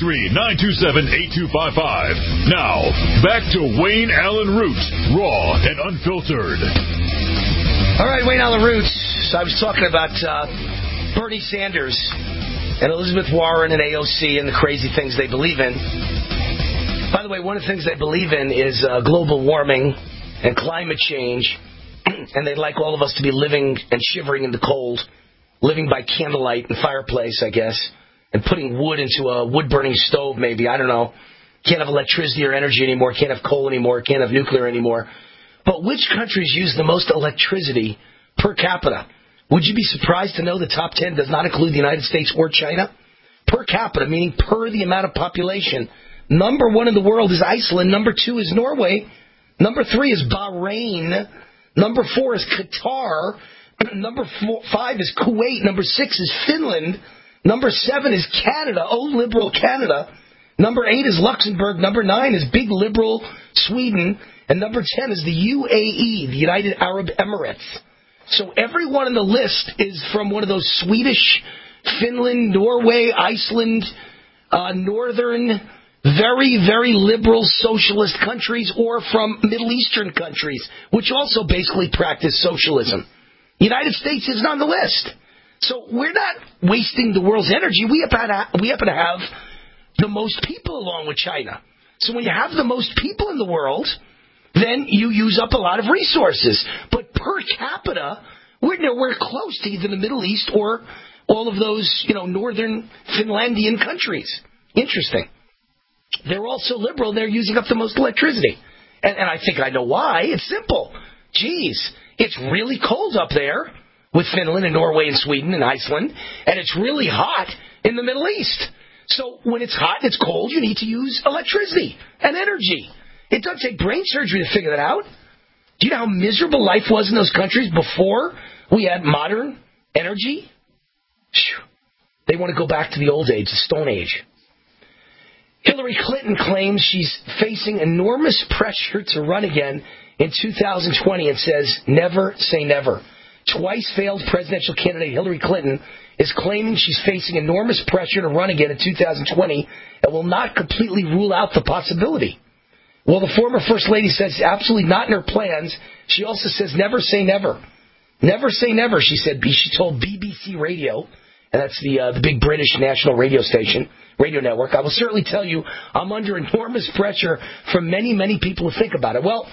Speaker 2: 833-927-8255. Now, back to Wayne Allen Root, raw and unfiltered.
Speaker 3: All right, Wayne Allen Root. So I was talking about Bernie Sanders and Elizabeth Warren and AOC and the crazy things they believe in. By the way, one of the things they believe in is global warming and climate change, and they'd like all of us to be living and shivering in the cold, living by candlelight and fireplace, I guess, and putting wood into a wood-burning stove, maybe. I don't know. Can't have electricity or energy anymore, can't have coal anymore, can't have nuclear anymore. But which countries use the most electricity per capita? Would you be surprised to know the top 10 does not include the United States or China? Per capita, meaning per the amount of population. Number 1 in the world is Iceland. Number 2 is Norway. Number 3 is Bahrain. Number 4 is Qatar. Number 5 is Kuwait. Number 6 is Finland. Number 7 is Canada. Oh, liberal Canada. Number 8 is Luxembourg. Number 9 is big liberal Sweden. And number 10 is the UAE, the United Arab Emirates. So everyone on the list is from one of those Swedish, Finland, Norway, Iceland, northern, very, very liberal socialist countries, or from Middle Eastern countries, which also basically practice socialism. The United States isn't on the list. So we're not wasting the world's energy. We happen to have the most people along with China. So when you have the most people in the world, then you use up a lot of resources. But per capita, we're nowhere close to either the Middle East or all of those, northern Finlandian countries. Interesting. They're also liberal. They're using up the most electricity. And I think I know why. It's simple. Geez, it's really cold up there with Finland and Norway and Sweden and Iceland, and it's really hot in the Middle East. So when it's hot and it's cold, you need to use electricity and energy. It doesn't take brain surgery to figure that out. Do you know how miserable life was in those countries before we had modern energy? They want to go back to the old age, the Stone Age. Hillary Clinton claims she's facing enormous pressure to run again in 2020 and says, never say never. Twice failed presidential candidate Hillary Clinton is claiming she's facing enormous pressure to run again in 2020 and will not completely rule out the possibility. Well, the former First Lady says absolutely not in her plans. She also says never say never. Never say never, she said. She told BBC Radio. and that's the big British national radio network. I will certainly tell you I'm under enormous pressure from many, many people to think about it. Well,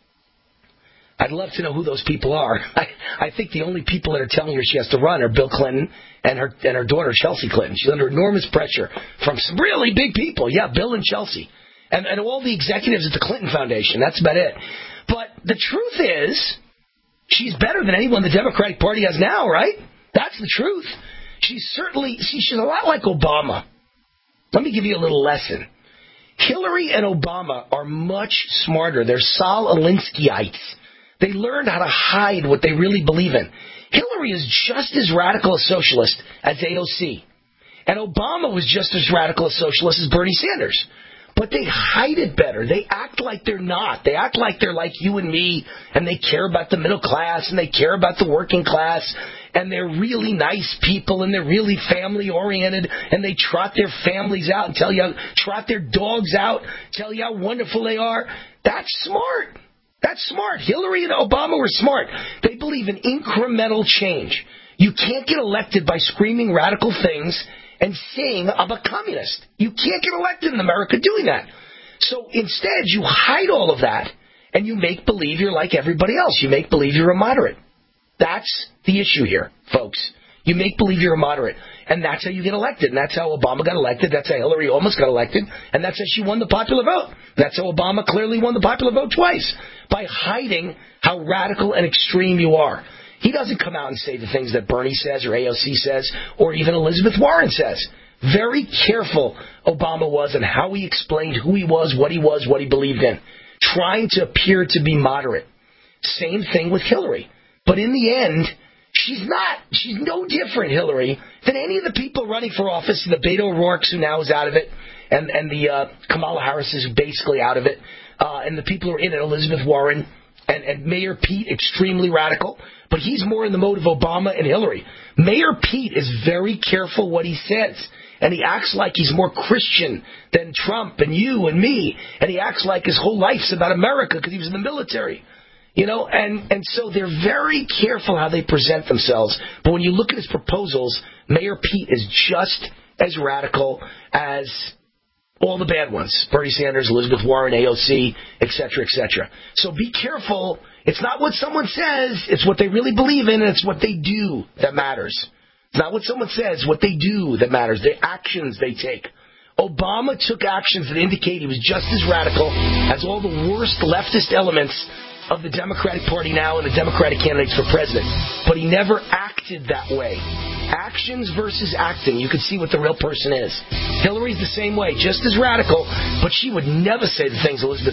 Speaker 3: I'd love to know who those people are. I think the only people that are telling her she has to run are Bill Clinton and her daughter, Chelsea Clinton. She's under enormous pressure from some really big people. Yeah, Bill and Chelsea. And all the executives at the Clinton Foundation. That's about it. But the truth is, she's better than anyone the Democratic Party has now, right? That's the truth. She's a lot like Obama. Let me give you a little lesson. Hillary and Obama are much smarter. They're Saul Alinsky-ites. They learned how to hide what they really believe in. Hillary is just as radical a socialist as AOC. And Obama was just as radical a socialist as Bernie Sanders. But they hide it better. They act like they're not. They act like they're like you and me, and they care about the middle class, and they care about the working class, and they're really nice people, and they're really family-oriented, and they trot their families out and trot their dogs out, tell you how wonderful they are. That's smart. That's smart. Hillary and Obama were smart. They believe in incremental change. You can't get elected by screaming radical things and saying, I'm a communist. You can't get elected in America doing that. So instead, you hide all of that, and you make believe you're like everybody else. You make believe you're a moderate. That's the issue here, folks. You make believe you're a moderate, and that's how you get elected. And that's how Obama got elected. That's how Hillary almost got elected. And that's how she won the popular vote. That's how Obama clearly won the popular vote twice, by hiding how radical and extreme you are. He doesn't come out and say the things that Bernie says or AOC says or even Elizabeth Warren says. Very careful Obama was in how he explained who he was, what he believed in, trying to appear to be moderate. Same thing with Hillary. But in the end, she's not. She's no different, Hillary, than any of the people running for office, the Beto O'Rourke's who now is out of it, and the Kamala Harris is basically out of it, and the people who are in it, Elizabeth Warren, and Mayor Pete, extremely radical, but he's more in the mode of Obama and Hillary. Mayor Pete is very careful what he says, and he acts like he's more Christian than Trump and you and me, and he acts like his whole life's about America because he was in the military. You know, and so they're very careful how they present themselves. But when you look at his proposals, Mayor Pete is just as radical as all the bad ones. Bernie Sanders, Elizabeth Warren, AOC, et cetera, et cetera. So be careful. It's not what someone says. It's what they really believe in, and it's what they do that matters. It's not what someone says, what they do that matters. The actions they take. Obama took actions that indicate he was just as radical as all the worst leftist elements of the Democratic Party now and the Democratic candidates for president. But he never acted that way. Actions versus acting. You can see what the real person is. Hillary's the same way, just as radical, but she would never say the things Elizabeth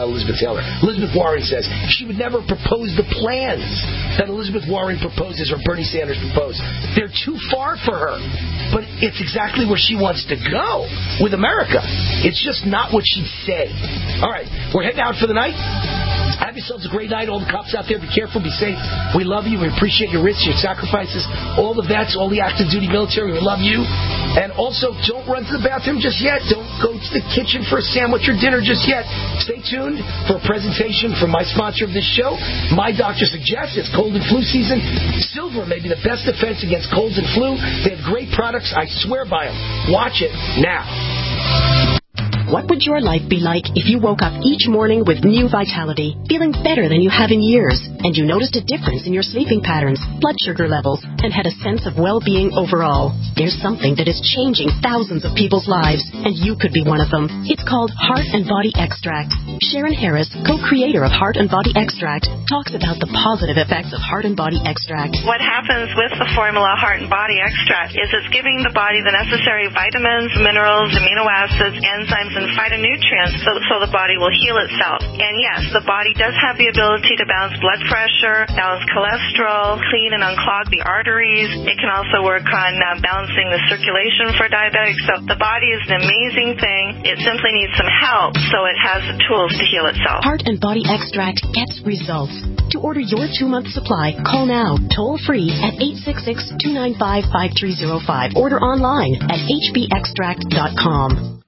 Speaker 3: Warren says. She would never propose the plans that Elizabeth Warren proposes or Bernie Sanders proposes. They're too far for her. But it's exactly where she wants to go with America. It's just not what she'd say. All right, we're heading out for the night. Have yourselves a great night. All the cops out there, be careful, be safe. We love you. We appreciate your risks, your sacrifices. All the vets, all the active duty military, we love you. And also, don't run to the bathroom just yet. Don't go to the kitchen for a sandwich or dinner just yet. Stay tuned for a presentation from my sponsor of this show. My doctor suggests it's cold and flu season. Silver may be the best defense against colds and flu. They have great products. I swear by them. Watch it now.
Speaker 4: What would your life be like if you woke up each morning with new vitality, feeling better than you have in years, and you noticed a difference in your sleeping patterns, blood sugar levels, and had a sense of well-being overall? There's something that is changing thousands of people's lives, and you could be one of them. It's called Heart and Body Extract. Sharon Harris, co-creator of Heart and Body Extract, talks about the positive effects of Heart and Body Extract.
Speaker 5: What happens with the formula Heart and Body Extract is it's giving the body the necessary vitamins, minerals, amino acids, enzymes, and phytonutrients so the body will heal itself. And yes, the body does have the ability to balance blood pressure, balance cholesterol, clean and unclog the arteries. It can also work on balancing the circulation for diabetics. So the body is an amazing thing. It simply needs some help so it has the tools to heal itself.
Speaker 4: Heart and Body Extract gets results. To order your 2-month supply, call now, toll free at 866-295-5305. Order online at hbextract.com.